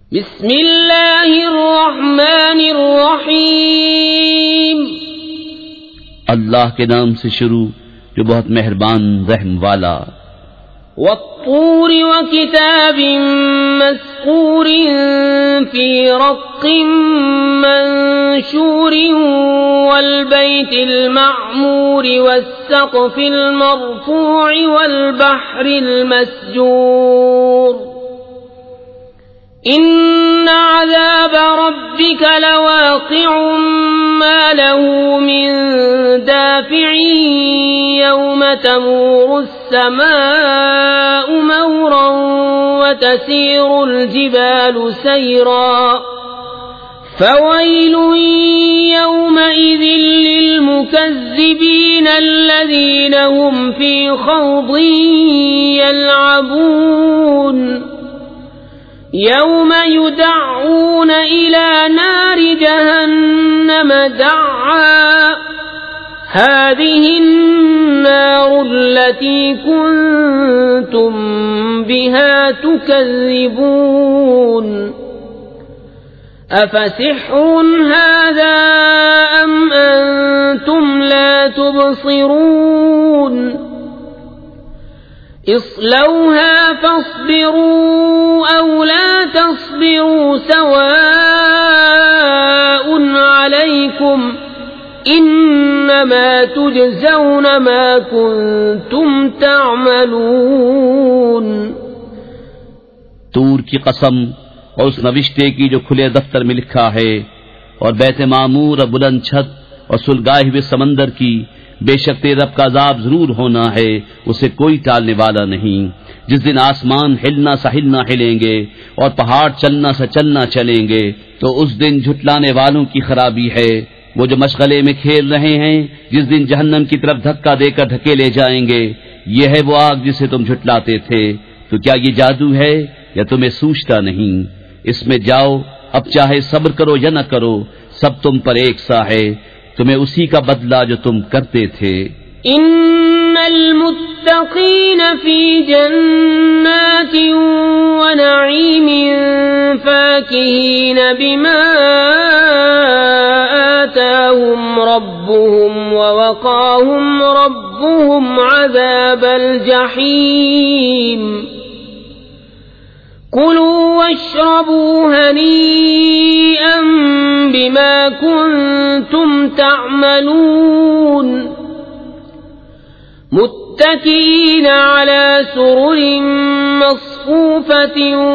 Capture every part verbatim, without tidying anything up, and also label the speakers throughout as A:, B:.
A: بسم اللہ الرحمن الرحیم،
B: اللہ کے نام سے شروع جو بہت مہربان رحم والا۔
A: والطور وکتاب مسطور فی رق منشور والبیت المعمور والسقف المرفوع والبحر المسجور ان عذاب ربك لواقع ما له من دافع يوم تمور السماء مورا وتسير الجبال سيرا فويل يومئذ للمكذبين الذين هم في خوض يلعبون يوم يدعون إلى نار جهنم دعا هذه النار التي كنتم بها تكذبون أفسحر هذا أم أنتم لا تبصرون اصلوها فاصبروا أو لا تصبروا سواء عليكم إنما تجزون ما كنتم تعملون۔
B: طور کی قسم اور اس نوشتے کی جو کھلے دفتر میں لکھا ہے، اور بیت معمور اور بلند چھت اور سلگائے ہوئے سمندر کی، بے شک تیرے رب کا عذاب ضرور ہونا ہے، اسے کوئی ٹالنے والا نہیں۔ جس دن آسمان ہلنا سا ہلنا ہلیں گے اور پہاڑ چلنا سا چلنا چلیں گے، تو اس دن جھٹلانے والوں کی خرابی ہے۔ وہ جو مشغلے میں کھیل رہے ہیں، جس دن جہنم کی طرف دھکا دے کر دھکیلے جائیں گے، یہ ہے وہ آگ جسے تم جھٹلاتے تھے۔ تو کیا یہ جادو ہے یا تمہیں سوچتا نہیں؟ اس میں جاؤ، اب چاہے صبر کرو یا نہ کرو، سب تم پر ایک سا ہے، تمہیں اسی کا بدلہ جو تم کرتے تھے۔
A: ان المتقین فی جنات ونعیم فاکہین بما آتاہم ربهم ووقاہم ربهم عذاب الجحیم کلوا واشربوا ہنیئا بما کنتم تعملون متکئین علی سرر مصفوفة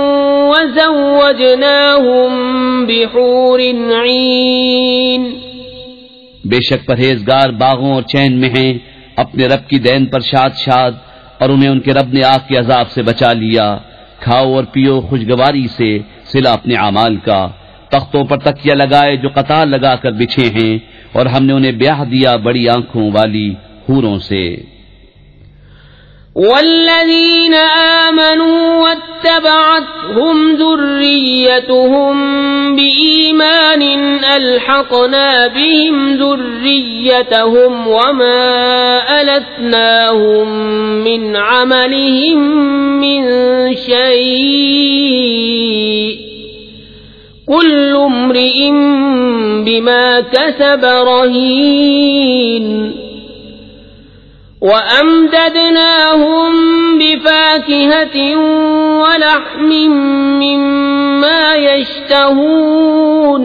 A: وزوجناہم بحور عین۔
B: بے شک پرہیزگار باغوں اور چین میں ہیں، اپنے رب کی دین پر شاد شاد، اور انہیں ان کے رب نے آگ کے عذاب سے بچا لیا۔ کھاؤ اور پیو خوشگواری سے صلہ اپنے اعمال کا۔ تختوں پر تکیہ لگائے جو قطار لگا کر بچھے ہیں، اور ہم نے انہیں بیاہ دیا بڑی آنکھوں والی حوروں سے۔
A: والذین آمنوا واتبعتهم ذريتهم بإيمان ألحقنا بهم ذريتهم وما ألتناهم من عملهم من شيء كل امرئ بما كسب رهين وَأَمْدَدْنَاهُمْ بِفَاكِهَةٍ وَلَحْمٍ مِّمَّا يَشْتَهُونَ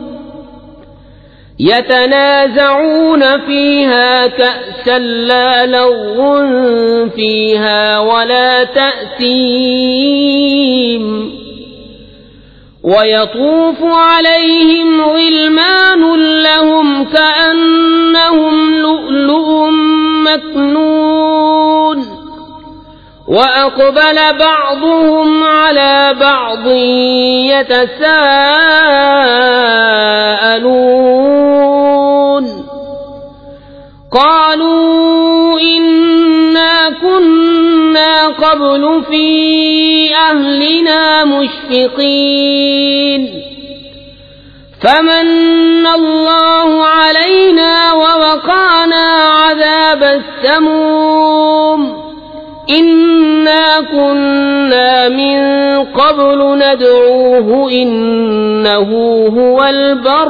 A: يَتَنَازَعُونَ فِيهَا كَأْسًا لَّا لَغْوٌ فِيهَا وَلَا تَأْثِيمٌ وَيَطُوفُ عَلَيْهِمْ غِلْمَانٌ لَّهُمْ كَأَنَّهُمْ لُؤْلُؤٌ مكنون وأقبل بعضهم على بعض يتساءلون قالوا إنا كنا قبل في أهلنا مشفقين فمن الله علينا ووقانا عذاب السموم إنا كنا من قبل ندعوه إنه هو البر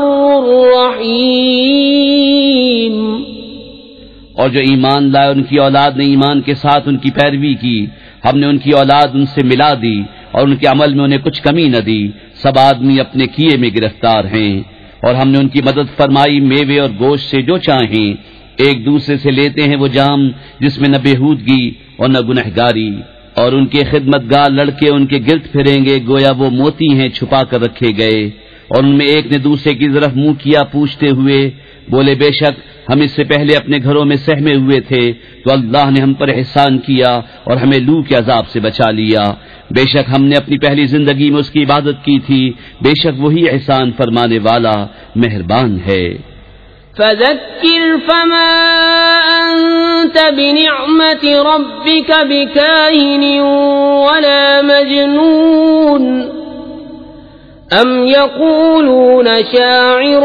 A: الرحيم.
B: اور جو ایمان لائے ان کی اولاد نے ایمان کے ساتھ ان کی پیروی کی، ہم نے ان کی اولاد ان سے ملا دی اور ان کے عمل میں انہیں کچھ کمی نہ دی. سب آدمی اپنے کیے میں گرفتار ہیں. اور ہم نے ان کی مدد فرمائی میوے اور گوشت سے جو چاہیں. ایک دوسرے سے لیتے ہیں وہ جام جس میں نہ بےہودگی اور نہ گنہگاری. اور ان کے خدمتگار لڑکے ان کے گرد پھریں گے گویا وہ موتی ہیں چھپا کر رکھے گئے. اور ان میں ایک نے دوسرے کی طرف منہ کیا پوچھتے ہوئے بولے بے شک ہم اس سے پہلے اپنے گھروں میں سہمے ہوئے تھے تو اللہ نے ہم پر احسان کیا اور ہمیں لو کے عذاب سے بچا لیا. بے شک ہم نے اپنی پہلی زندگی میں اس کی عبادت کی تھی. بے شک وہی احسان فرمانے والا مہربان ہے.
A: فذكر فما أنت بنعمة ربك بكاهن ولا مجنون أم يقولون شاعر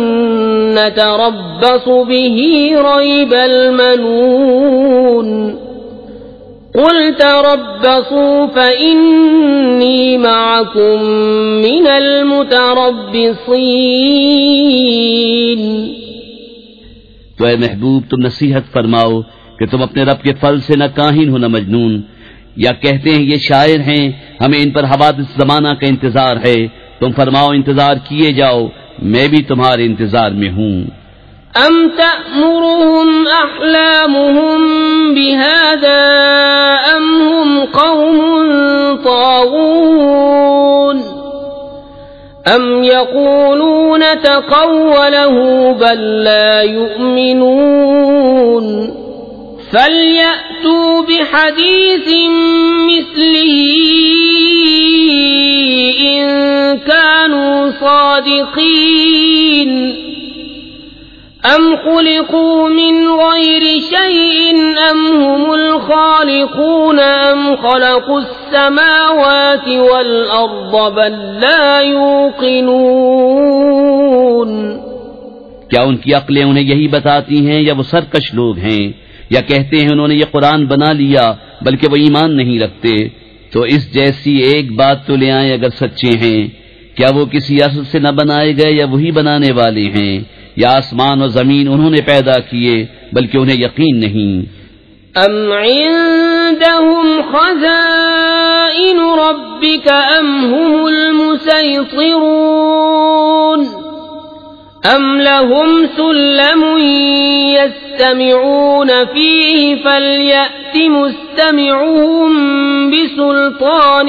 A: نتربص به ريب المنون قل تربصوا فإني معكم من المتربصين.
B: تو اے محبوب تم نصیحت فرماؤ کہ تم اپنے رب کے فضل سے نہ کاہن ہو نہ مجنون. یا کہتے ہیں یہ شاعر ہیں ہمیں ان پر حوادث زمانہ کا انتظار ہے. تم فرماؤ انتظار کیے جاؤ میں بھی تمہارے انتظار میں ہوں.
A: ام تأمرهم احلامهم بهذا ام هم قوم طاغون ام يقولون تقوله بل لا يؤمنون فليأتوا بحديث مثله إن كانوا صادقين أم خلقوا من غير شيء أم هم الخالقون أم خلقوا السماوات والأرض بل لا يوقنون.
B: کیا ان کی عقلیں انہیں یہی بتاتی ہیں یا وہ سرکش لوگ ہیں؟ یا کہتے ہیں انہوں نے یہ قرآن بنا لیا بلکہ وہ ایمان نہیں رکھتے. تو اس جیسی ایک بات تو لے آئیں اگر سچے ہیں. کیا وہ کسی اصل سے نہ بنائے گئے یا وہی بنانے والے ہیں؟ یا آسمان اور زمین انہوں نے پیدا کیے بلکہ انہیں یقین نہیں.
A: ام عندهم خزائن ربك ام هم المسيطرون ام لهم سلم يستمعون فيه فليأت مستمعهم بسلطان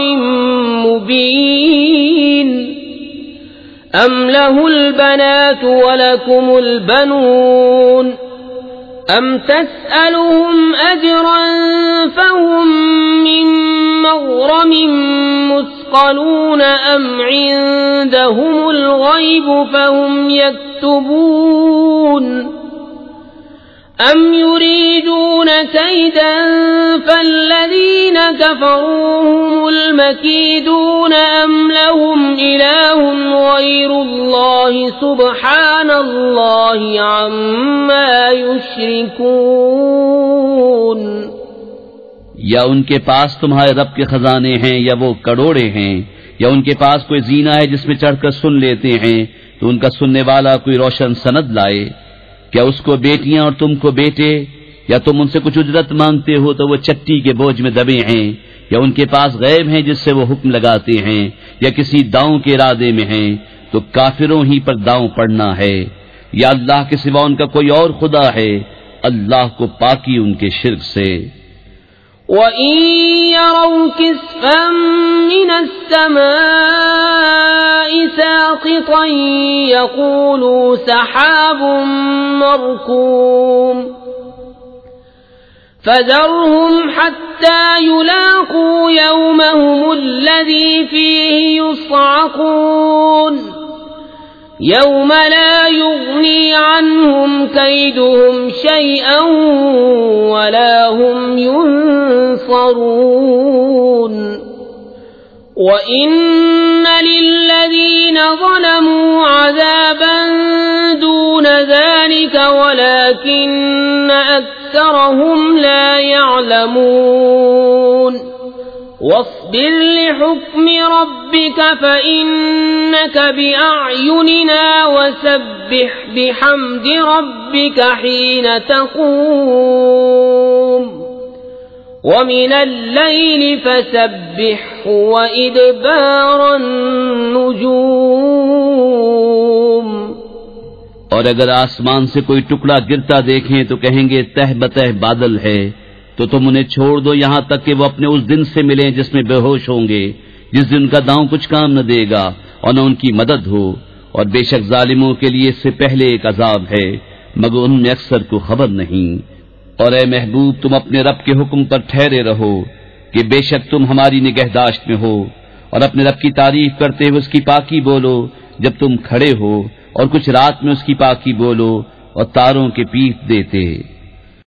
A: مبين ام له البنات ولكم البنون ام تسألهم اجرا فهم من مغرم مثقلون ام عندهم الغيب فهم يكتبون ام يريدون كيدا فالذين كفروا هم المكيدون ام لهم إله غير الله سبحان الله عما يشركون.
B: یا ان کے پاس تمہارے رب کے خزانے ہیں یا وہ کڑوڑے ہیں یا ان کے پاس کوئی زینہ ہے جس میں چڑھ کر سن لیتے ہیں تو ان کا سننے والا کوئی روشن سند لائے. کیا اس کو بیٹیاں اور تم کو بیٹے؟ یا تم ان سے کچھ اجرت مانگتے ہو تو وہ چٹی کے بوجھ میں دبے ہیں. یا ان کے پاس غیب ہیں جس سے وہ حکم لگاتے ہیں یا کسی داؤں کے ارادے میں ہیں تو کافروں ہی پر داؤں پڑنا ہے. یا اللہ کے سوا ان کا کوئی اور خدا ہے؟ اللہ کو پاکی ان کے شرک سے.
A: وَإِن يَرَوْا كِسْفًا مِّنَ السَّمَاءِ سَاقِطًا يَقُولُوا سَحَابٌ مَّرْكُومٌ فَذَرْهُمْ حَتَّى يُلَاقُوا يَوْمَهُمُ الَّذِي فِيهِ يُصْعَقُونَ يَوْمَ لَا يُغْنِي عَنْهُمْ كَيْدُهُمْ شَيْئًا وَلَا هُمْ يُنصَرُونَ وَإِنَّ لِلَّذِينَ ظَلَمُوا عَذَابًا دُونَ ذَلِكَ وَلَكِنَّ أَكْثَرَهُمْ أكثرهم لا يعلمون واصبر لحكم ربك فإنك بأعيننا وسبح بحمد ربك حين تقوم ومن الليل فسبحه وإدبار النجوم۔
B: اور اگر آسمان سے کوئی ٹکڑا گرتا دیکھیں تو کہیں گے تہ بتہ بادل ہے، تو تم انہیں چھوڑ دو یہاں تک کہ وہ اپنے اس دن سے ملیں جس میں بے ہوش ہوں گے، جس دن کا داؤں کچھ کام نہ دے گا اور نہ ان کی مدد ہو، اور بے شک ظالموں کے لیے اس سے پہلے ایک عذاب ہے مگر ان میں اکثر کو خبر نہیں۔ اور اے محبوب تم اپنے رب کے حکم پر ٹھہرے رہو کہ بے شک تم ہماری نگہداشت میں ہو، اور اپنے رب کی تعریف کرتے ہوئے اس کی پاکی بولو جب تم کھڑے ہو، اور کچھ رات میں اس کی پاکی بولو اور تاروں کے پیٹ دیتے۔